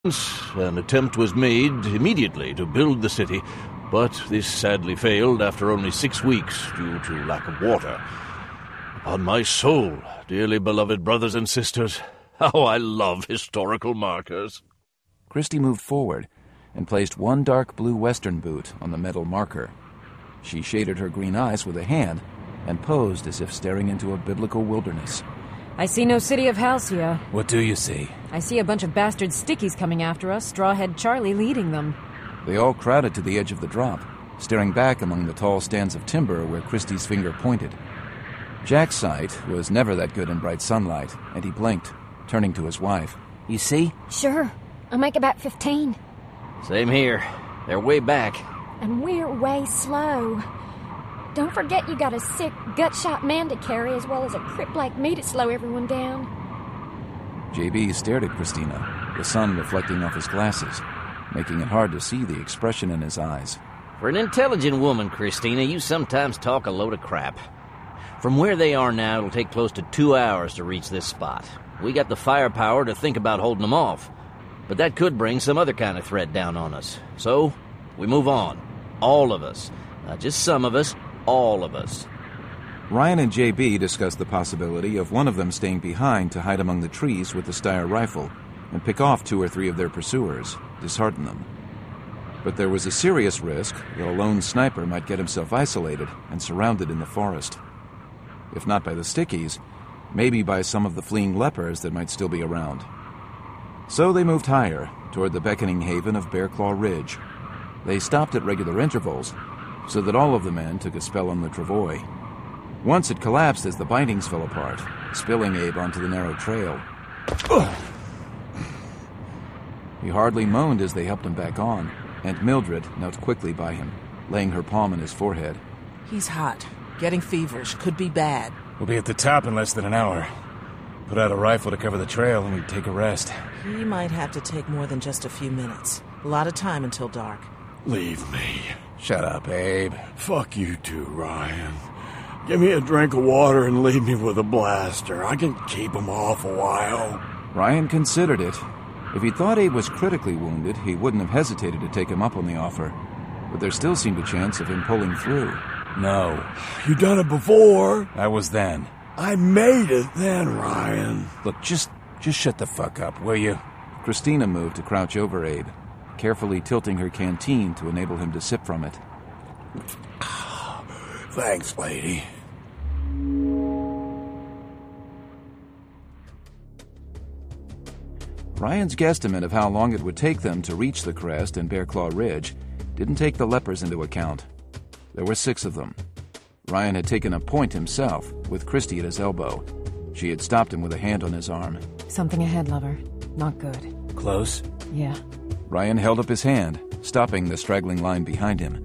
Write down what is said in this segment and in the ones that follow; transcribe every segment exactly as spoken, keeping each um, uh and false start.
An attempt was made immediately to build the city, but this sadly failed after only six weeks due to lack of water. Upon my soul, dearly beloved brothers and sisters, how I love historical markers. Christie moved forward and placed one dark blue western boot on the metal marker. She shaded her green eyes with a hand and posed as if staring into a biblical wilderness. I see no city of Halcyon. What do you see? I see a bunch of bastard stickies coming after us, Strawhead Charlie leading them. They all crowded to the edge of the drop, staring back among the tall stands of timber where Christie's finger pointed. Jack's sight was never that good in bright sunlight, and he blinked, turning to his wife. You see? Sure. I make about fifteen. Same here. They're way back. And we're way slow. Don't forget you got a sick, gut-shot man to carry as well as a crip like me to slow everyone down. J B stared at Christina, the sun reflecting off his glasses, making it hard to see the expression in his eyes. For an intelligent woman, Christina, you sometimes talk a load of crap. From where they are now, it'll take close to two hours to reach this spot. We got the firepower to think about holding them off. But that could bring some other kind of threat down on us. So, we move on. All of us. Not just some of us, all of us. Ryan and J B discussed the possibility of one of them staying behind to hide among the trees with the Steyr rifle and pick off two or three of their pursuers, dishearten them. But there was a serious risk that a lone sniper might get himself isolated and surrounded in the forest. If not by the Stickies, maybe by some of the fleeing lepers that might still be around. So they moved higher, toward the beckoning haven of Bearclaw Ridge. They stopped at regular intervals, so that all of the men took a spell on the travois. Once it collapsed as the bindings fell apart, spilling Abe onto the narrow trail. He hardly moaned as they helped him back on, and Mildred knelt quickly by him, laying her palm on his forehead. He's hot. Getting feverish. Could be bad. We'll be at the top in less than an hour. Put out a rifle to cover the trail and we take a rest. He might have to take more than just a few minutes. A lot of time until dark. Leave me. Shut up, Abe. Fuck you too, Ryan. Give me a drink of water and leave me with a blaster. I can keep him off a while. Ryan considered it. If he thought Abe was critically wounded, he wouldn't have hesitated to take him up on the offer. But there still seemed a chance of him pulling through. No. You done it before. I was then. I made it then, Ryan. Look, just just shut the fuck up, will you? Christina moved to crouch over Abe, carefully tilting her canteen to enable him to sip from it. Thanks, lady. Ryan's guesstimate of how long it would take them to reach the crest and Bearclaw Ridge didn't take the lepers into account. There were six of them. Ryan had taken a point himself, with Christie at his elbow. She had stopped him with a hand on his arm. Something ahead, lover. Not good. Close? Yeah. Ryan held up his hand, stopping the straggling line behind him.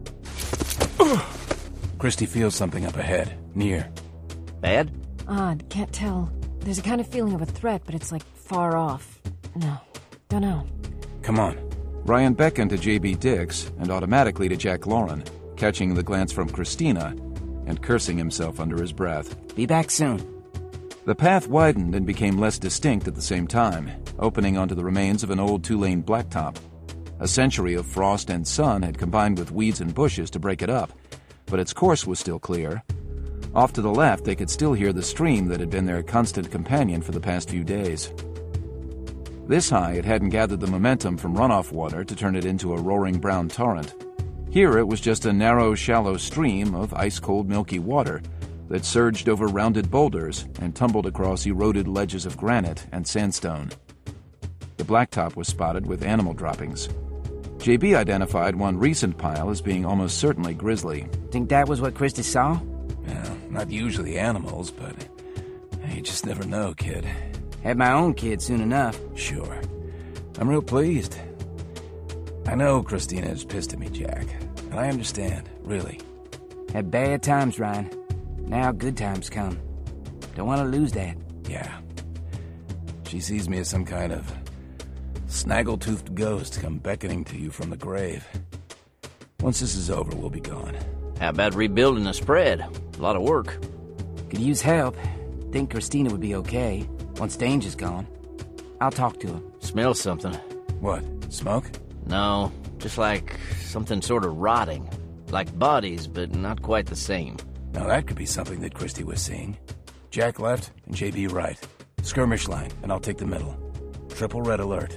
Christie feels something up ahead, near. Bad? Odd, can't tell. There's a kind of feeling of a threat, but it's like far off. No, don't know. Come on. Ryan beckoned to J B Dix and automatically to Jack Lauren, catching the glance from Christina and cursing himself under his breath. Be back soon. The path widened and became less distinct at the same time, opening onto the remains of an old two-lane blacktop. A century of frost and sun had combined with weeds and bushes to break it up, but its course was still clear. Off to the left, they could still hear the stream that had been their constant companion for the past few days. This high, it hadn't gathered the momentum from runoff water to turn it into a roaring brown torrent. Here it was just a narrow, shallow stream of ice-cold milky water that surged over rounded boulders and tumbled across eroded ledges of granite and sandstone. The blacktop was spotted with animal droppings. J B identified one recent pile as being almost certainly grisly. Think that was what Christie saw? Well, not usually animals, but you just never know, kid. Had my own kid soon enough. Sure. I'm real pleased. I know Christina is pissed at me, Jack. And I understand, really. Had bad times, Ryan. Now good times come. Don't want to lose that. Yeah. She sees me as some kind of snaggle-toothed ghost come beckoning to you from the grave. Once this is over, we'll be gone. How about rebuilding the spread? A lot of work. Could use help. Think Christina would be okay once Danger's gone. I'll talk to him. Smell something. What, smoke? No, just like something sort of rotting. Like bodies, but not quite the same. Now that could be something that Christie was seeing. Jack left and J B right. Skirmish line, and I'll take the middle. Triple red alert.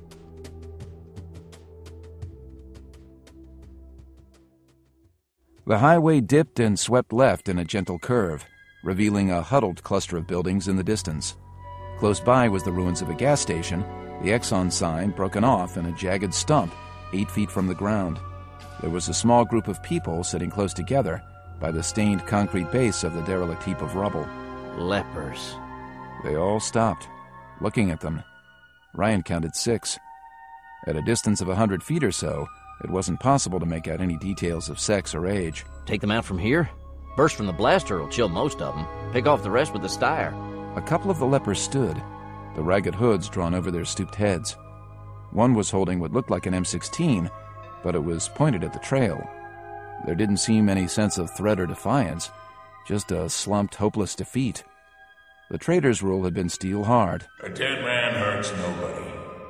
The highway dipped and swept left in a gentle curve, revealing a huddled cluster of buildings in the distance. Close by was the ruins of a gas station, the Exxon sign broken off in a jagged stump eight feet from the ground. There was a small group of people sitting close together by the stained concrete base of the derelict heap of rubble. Lepers. They all stopped, looking at them. Ryan counted six. At a distance of a hundred feet or so, it wasn't possible to make out any details of sex or age. Take them out from here? Burst from the blaster will chill most of them. Pick off the rest with the Steyr. A couple of the lepers stood, the ragged hoods drawn over their stooped heads. One was holding what looked like an M sixteen, but it was pointed at the trail. There didn't seem any sense of threat or defiance, just a slumped, hopeless defeat. The trader's rule had been steel hard. A dead man hurts nobody.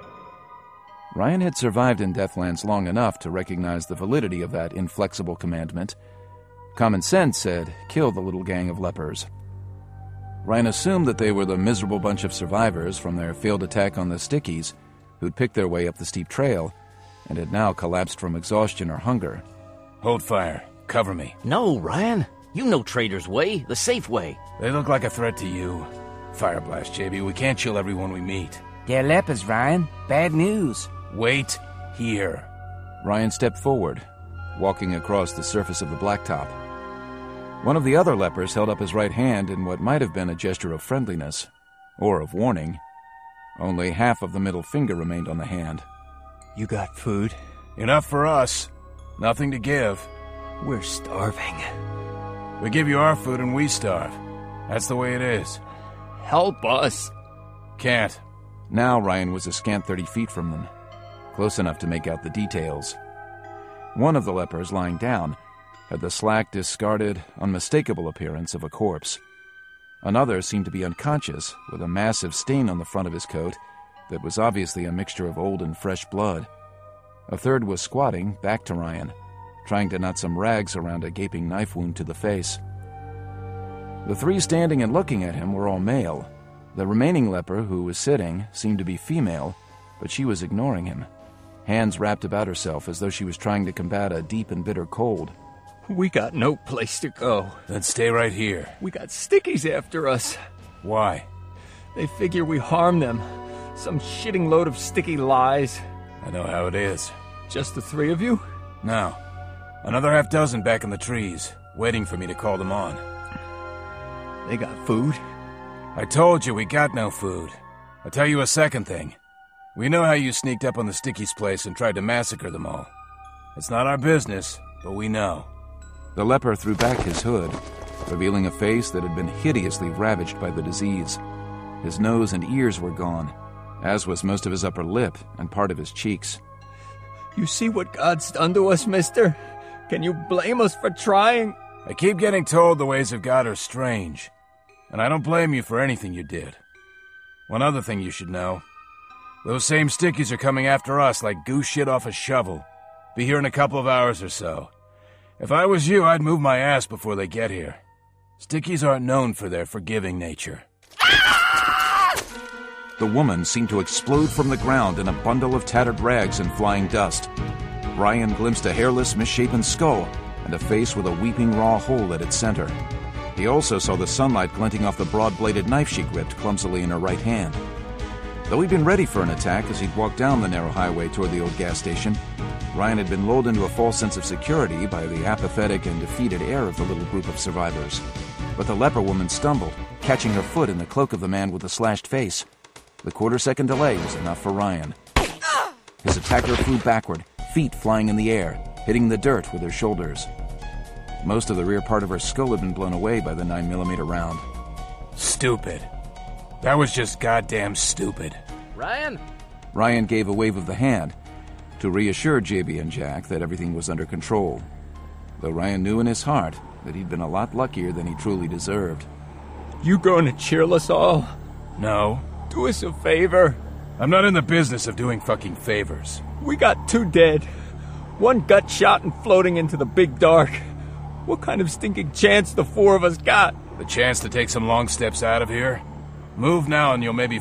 Ryan had survived in Deathlands long enough to recognize the validity of that inflexible commandment. Common sense said, kill the little gang of lepers. Ryan assumed that they were the miserable bunch of survivors from their failed attack on the Stickies, who'd picked their way up the steep trail, and had now collapsed from exhaustion or hunger. Hold fire. Cover me. No, Ryan. You know Trader's way, the safe way. They look like a threat to you. Fire blast, J B. We can't chill everyone we meet. They're lepers, Ryan. Bad news. Wait here. Ryan stepped forward, walking across the surface of the blacktop. One of the other lepers held up his right hand in what might have been a gesture of friendliness, or of warning. Only half of the middle finger remained on the hand. You got food? Enough for us. Nothing to give. We're starving. We give you our food and we starve. That's the way it is. Help us. Can't. Now Ryan was a scant thirty feet from them, close enough to make out the details. One of the lepers, lying down, had the slack, discarded, unmistakable appearance of a corpse. Another seemed to be unconscious, with a massive stain on the front of his coat that was obviously a mixture of old and fresh blood. A third was squatting, back to Ryan, trying to knot some rags around a gaping knife wound to the face. The three standing and looking at him were all male. The remaining leper, who was sitting, seemed to be female, but she was ignoring him, hands wrapped about herself as though she was trying to combat a deep and bitter cold. We got no place to go. Then stay right here. We got Stickies after us. Why? They figure we harm them. Some shitting load of sticky lies. I know how it is. Just the three of you? No. Another half dozen back in the trees, waiting for me to call them on. They got food? I told you we got no food. I'll tell you a second thing. We know how you sneaked up on the Stickies' place and tried to massacre them all. It's not our business, but we know. The leper threw back his hood, revealing a face that had been hideously ravaged by the disease. His nose and ears were gone, as was most of his upper lip and part of his cheeks. You see what God's done to us, mister? Can you blame us for trying? I keep getting told the ways of God are strange, and I don't blame you for anything you did. One other thing you should know. Those same Stickies are coming after us like goose shit off a shovel. Be here in a couple of hours or so. If I was you, I'd move my ass before they get here. Stickies aren't known for their forgiving nature. The woman seemed to explode from the ground in a bundle of tattered rags and flying dust. Ryan glimpsed a hairless, misshapen skull and a face with a weeping raw hole at its center. He also saw the sunlight glinting off the broad-bladed knife she gripped clumsily in her right hand. Though he'd been ready for an attack as he'd walked down the narrow highway toward the old gas station, Ryan had been lulled into a false sense of security by the apathetic and defeated air of the little group of survivors. But the leper woman stumbled, catching her foot in the cloak of the man with the slashed face. The quarter-second delay was enough for Ryan. His attacker flew backward, feet flying in the air, hitting the dirt with her shoulders. Most of the rear part of her skull had been blown away by the nine millimeter round. Stupid. That was just goddamn stupid. Ryan? Ryan gave a wave of the hand to reassure J B and Jack that everything was under control, though Ryan knew in his heart that he'd been a lot luckier than he truly deserved. You going to cheer us all? No. Do us a favor. I'm not in the business of doing fucking favors. We got two dead. One gut shot and floating into the big dark. What kind of stinking chance the four of us got? The chance to take some long steps out of here? Move now and you'll maybe